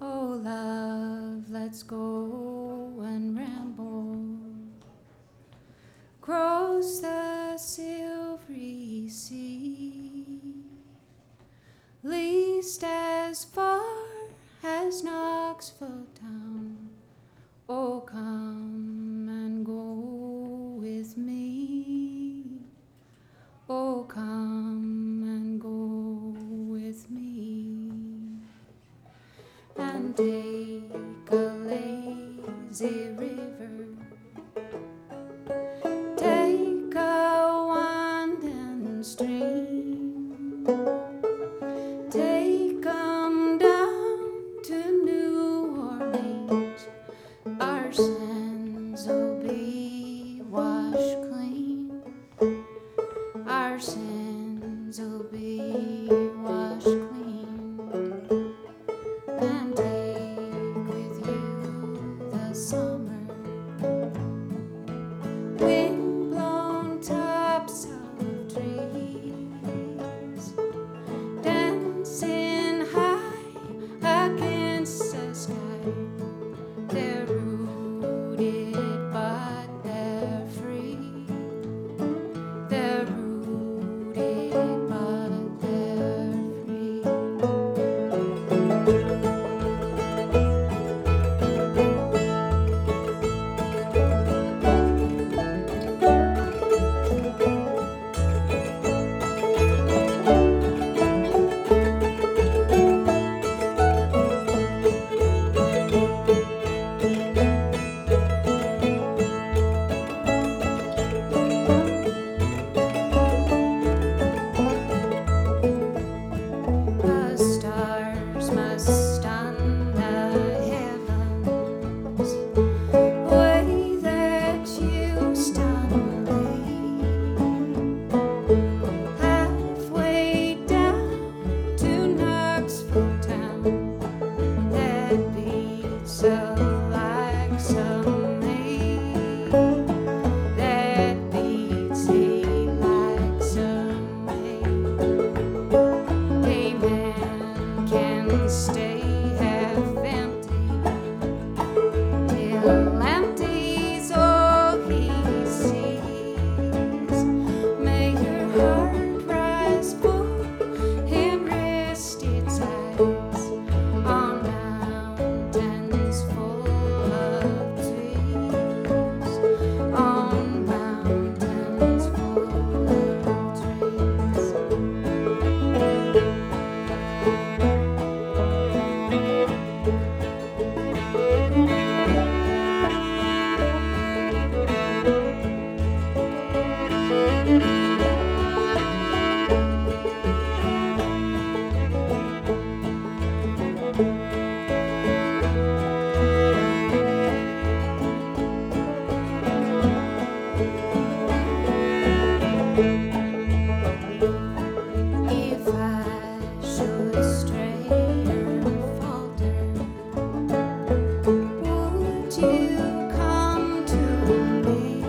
Oh, love, let's go and ramble across the silvery sea, least as far as Knoxville town. Oh, come and go with me. Oh, come and go with me, and take a lazy river, take a winding stream, take 'em down to New Orleans. Our sins'll be washed clean. Our sins'll be washed clean. And take with you the summer, wind-blown tops of trees, dancing high against the sky. They're rooted, but they're free. They're rooted, but they're free. The stars must stun the heavens, way that you stun me. Halfway down to Knoxville town, that beats a like some hay. That beats a like some hay. A man can stay half empty till empty's all he sees. May your heart rise full and rest its eyes on mountains full of trees, on mountains full of trees. If I should stray or falter, would you come to me?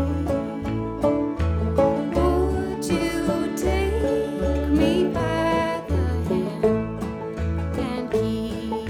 Would you take me by the hand and keep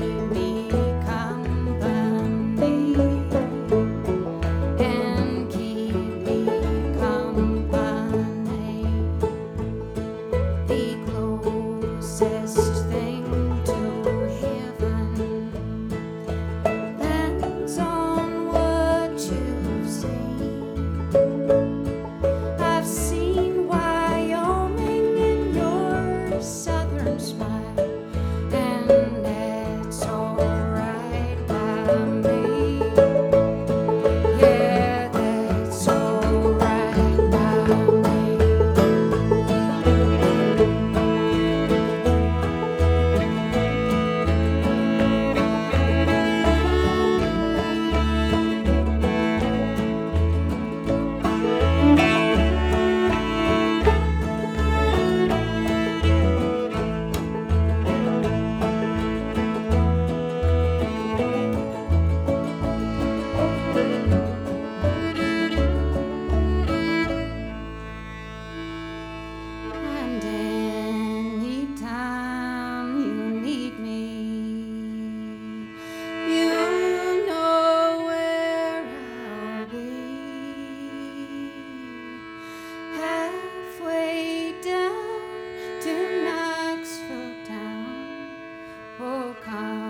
Come